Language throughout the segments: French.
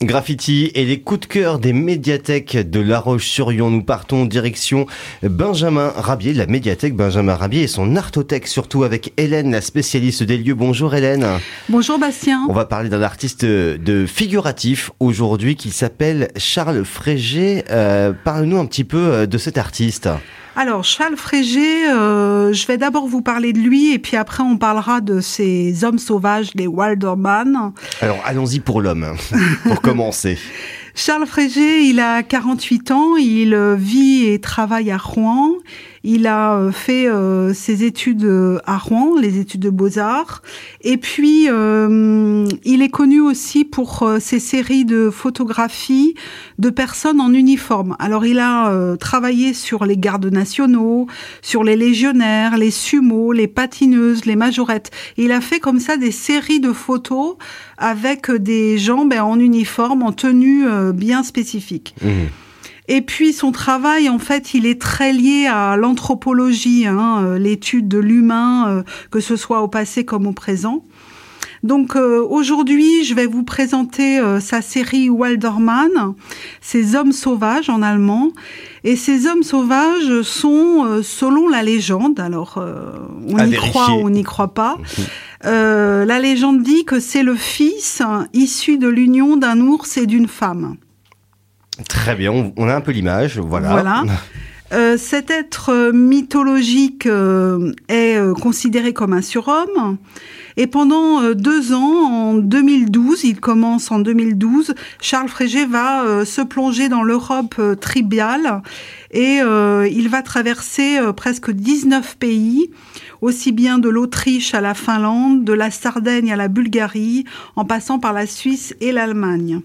Graffiti et les coups de cœur des médiathèques de La Roche-sur-Yon. Nous partons en direction Benjamin Rabier, la médiathèque Benjamin Rabier et son artothèque, surtout avec Hélène, la spécialiste des lieux. Bonjour Hélène. Bonjour Bastien. On va parler d'un artiste de figuratif aujourd'hui qui s'appelle Charles Frégé. Parle-nous un petit peu de cet artiste. Alors, Charles Frégé, je vais d'abord vous parler de lui et puis après on parlera de ces hommes sauvages, les Wilderman. Alors, allons-y pour l'homme, pour commencer. Charles Frégé, il a 48 ans, il vit et travaille à Rouen. Il a fait ses études à Rouen, les études de Beaux-Arts. Et puis, il est connu aussi pour ses séries de photographies de personnes en uniforme. Alors, il a travaillé sur les gardes nationaux, sur les légionnaires, les sumos, les patineuses, les majorettes. Il a fait comme ça des séries de photos avec des gens en uniforme, en tenue bien spécifique. Mmh. Et puis son travail, en fait, il est très lié à l'anthropologie, l'étude de l'humain, que ce soit au passé comme au présent. Donc aujourd'hui, je vais vous présenter sa série Wilderman, ces hommes sauvages en allemand. Et ces hommes sauvages sont, selon la légende, alors on y croit ou on n'y croit pas, la légende dit que c'est le fils issu de l'union d'un ours et d'une femme. Très bien, on a un peu l'image, voilà. Cet être mythologique est considéré comme un surhomme. Et pendant 2 ans, en 2012, il commence en 2012, Charles Frégé va se plonger dans l'Europe tribale et il va traverser presque 19 pays, aussi bien de l'Autriche à la Finlande, de la Sardaigne à la Bulgarie, en passant par la Suisse et l'Allemagne.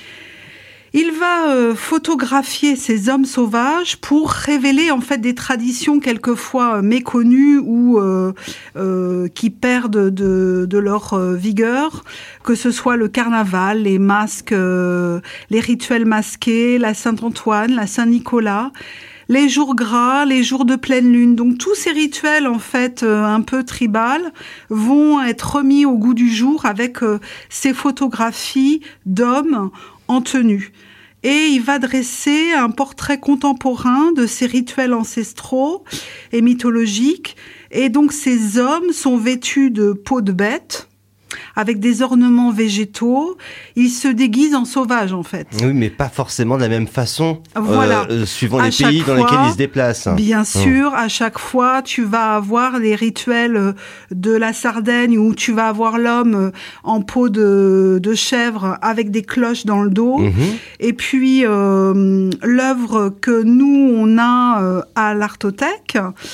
Il va photographier ces hommes sauvages pour révéler en fait des traditions quelquefois méconnues ou qui perdent de leur vigueur, que ce soit le carnaval, les masques, les rituels masqués, la Saint-Antoine, la Saint-Nicolas, les jours gras, les jours de pleine lune. Donc tous ces rituels en fait un peu tribales vont être remis au goût du jour avec ces photographies d'hommes en tenue. Et il va dresser un portrait contemporain de ces rituels ancestraux et mythologiques. Et donc ces hommes sont vêtus de peau de bête, avec des ornements végétaux. Ils se déguisent en sauvages, en fait. Oui, mais pas forcément de la même façon, voilà. Suivant les pays dans lesquels ils se déplacent. Bien sûr, à chaque fois, tu vas avoir les rituels de la Sardaigne où tu vas avoir l'homme en peau de chèvre avec des cloches dans le dos. Mmh. Et puis, l'œuvre que nous, on a à l'Artothèque,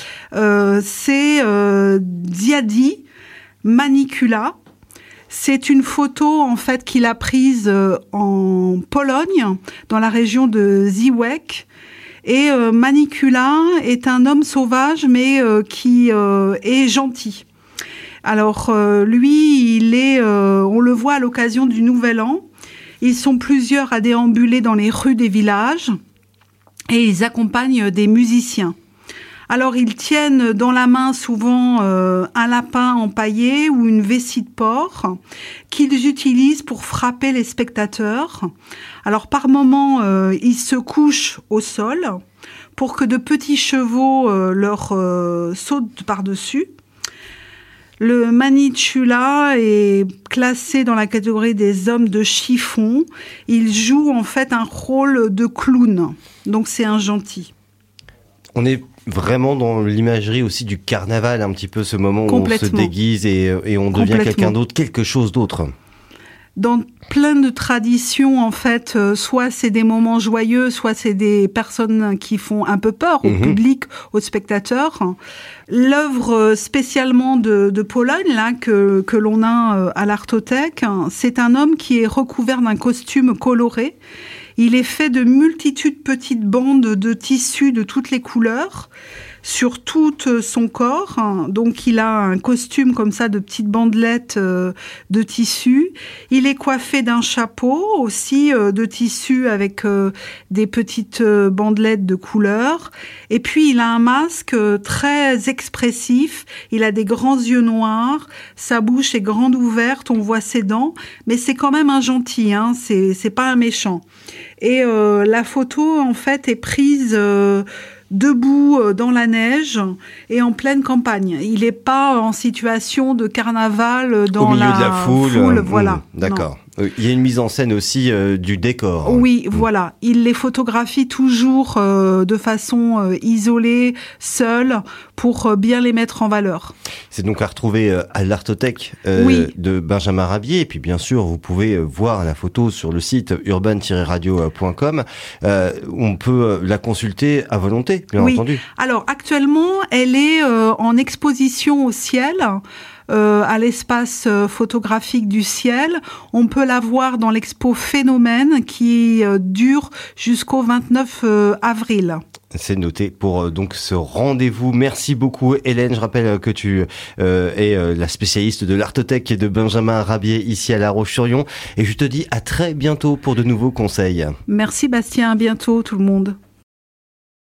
c'est Ziadi Manicula. C'est une photo en fait qu'il a prise en Pologne, dans la région de Ziłek. Et Manicula est un homme sauvage, mais qui est gentil. Alors lui, on le voit à l'occasion du Nouvel An. Ils sont plusieurs à déambuler dans les rues des villages et ils accompagnent des musiciens. Alors, ils tiennent dans la main souvent un lapin empaillé ou une vessie de porc qu'ils utilisent pour frapper les spectateurs. Alors, par moments, ils se couchent au sol pour que de petits chevaux leur sautent par-dessus. Le Manicula est classé dans la catégorie des hommes de chiffon. Il joue en fait un rôle de clown, donc c'est un gentil. On est vraiment dans l'imagerie aussi du carnaval, un petit peu ce moment où on se déguise et on devient quelqu'un d'autre, quelque chose d'autre. Dans plein de traditions, en fait, soit c'est des moments joyeux, soit c'est des personnes qui font un peu peur au public, aux spectateurs. L'œuvre spécialement de Pologne, là, que l'on a à l'Artothèque, c'est un homme qui est recouvert d'un costume coloré. Il est fait de multitudes de petites bandes de tissus de toutes les couleurs. sur tout son corps. Donc il a un costume comme ça de petites bandelettes de tissu. Il est coiffé d'un chapeau aussi de tissu avec des petites bandelettes de couleur. Et puis il a un masque très expressif. Il a des grands yeux noirs. Sa bouche est grande ouverte. On voit ses dents. Mais c'est quand même un gentil. Hein. C'est pas un méchant. Et la photo en fait est prise debout dans la neige et en pleine campagne. Il n'est pas en situation de carnaval dans au milieu de la foule. Voilà. D'accord. Non. Il y a une mise en scène aussi du décor. Oui, voilà. Il les photographie toujours de façon isolée, seule, pour bien les mettre en valeur. C'est donc à retrouver à l'Artothèque de Benjamin Rabier. Et puis bien sûr, vous pouvez voir la photo sur le site urban-radio.com. On peut la consulter à volonté, bien entendu. Alors actuellement, elle est en exposition au ciel. À l'espace photographique du ciel. On peut la voir dans l'expo Phénomène qui dure jusqu'au 29 avril. C'est noté pour donc ce rendez-vous. Merci beaucoup Hélène. Je rappelle que tu es la spécialiste de l'Artothèque de Benjamin Rabier ici à La Roche-sur-Yon. Et je te dis à très bientôt pour de nouveaux conseils. Merci Bastien, à bientôt tout le monde.